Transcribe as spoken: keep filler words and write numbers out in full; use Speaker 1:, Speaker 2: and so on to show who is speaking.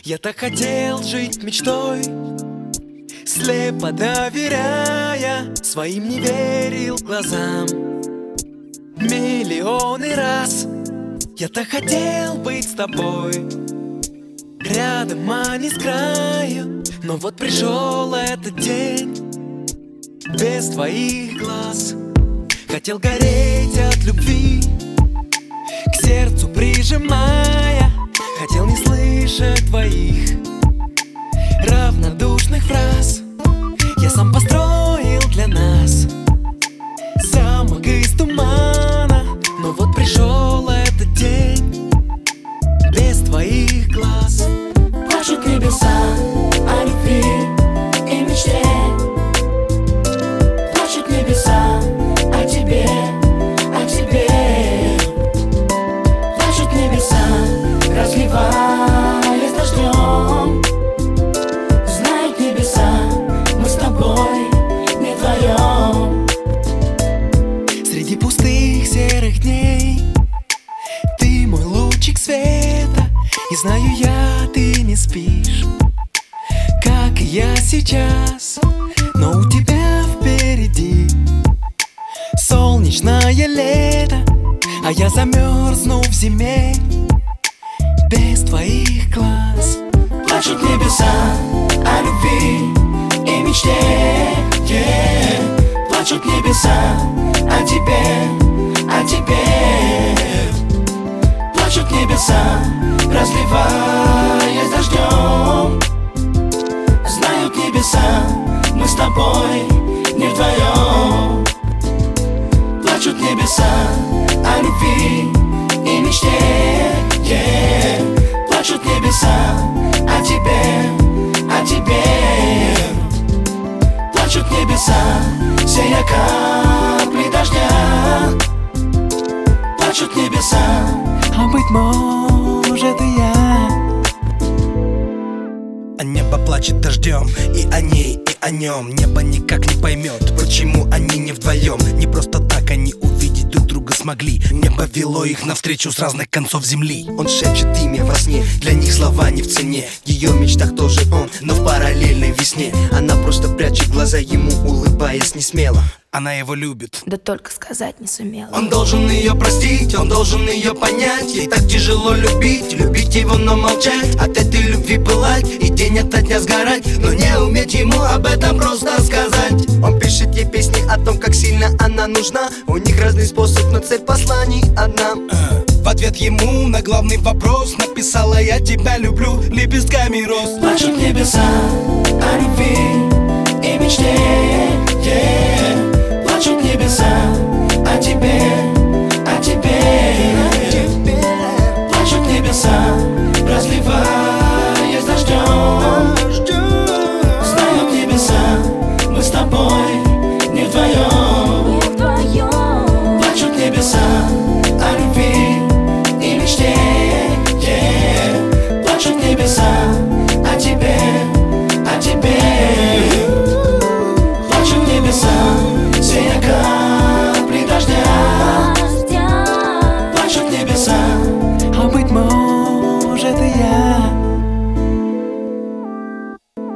Speaker 1: Я так хотел жить мечтой, слепо доверяя, своим не верил глазам. Миллионы раз я так хотел быть с тобой, рядом, а не с краю. Но вот пришел этот день без твоих глаз. Хотел гореть от любви, к сердцу прижимая. Хотел не слышать твоих равнодушных фраз. Я сам построил для нас замок из тумана. Но вот пришел этот день без твоих глаз.
Speaker 2: Плачут небеса о любви и мечте. Плачут небеса о тебе, о тебе. Плачут небеса, разливаясь дождем. Знают небеса, мы с тобой не вдвоем.
Speaker 1: Среди пустых серых дней ты мой лучик света. И знаю я, ты не спишь, как и я сейчас. Но у тебя впереди солнечное лето, а я замерзну в зиме без твоих глаз.
Speaker 2: Плачут небеса о любви и мечте, yeah. Плачут небеса о тебе, о тебе. Плачут небеса, разливаясь дождем. Знают небеса, мы с тобой не вдвоем. Плачут небеса о любви и мечте, yeah. Плачут небеса о тебе, о тебе. Плачут небеса, сея капли дождя. Плачут небеса,
Speaker 1: а быть может и я.
Speaker 3: А небо плачет дождем и о ней, и о нем. Небо никак не поймет, почему они не вдвоем. Не просто так они увидеть друг друга смогли. Небо вело их навстречу с разных концов земли. Он шепчет имя во сне, для них слова не в цене. В ее мечтах тоже он, но в параллельной весне. Она просто прячет глаза ему, улыбаясь не смело. Она его любит,
Speaker 4: да только сказать не сумела.
Speaker 3: он должен ее простить, он должен ее понять. Ей так тяжело любить, любить его, но молчать. От этой любви пылать и день ото дня сгорать, но не уметь ему об этом просто сказать. Он пишет ей песни о том, как сильно она нужна. У них разный способ, но цель посланий одна. В ответ ему на главный вопрос написала: я тебя люблю, лепестками роз.
Speaker 2: плачут небеса о любви и мечте, yeah. Плачут небеса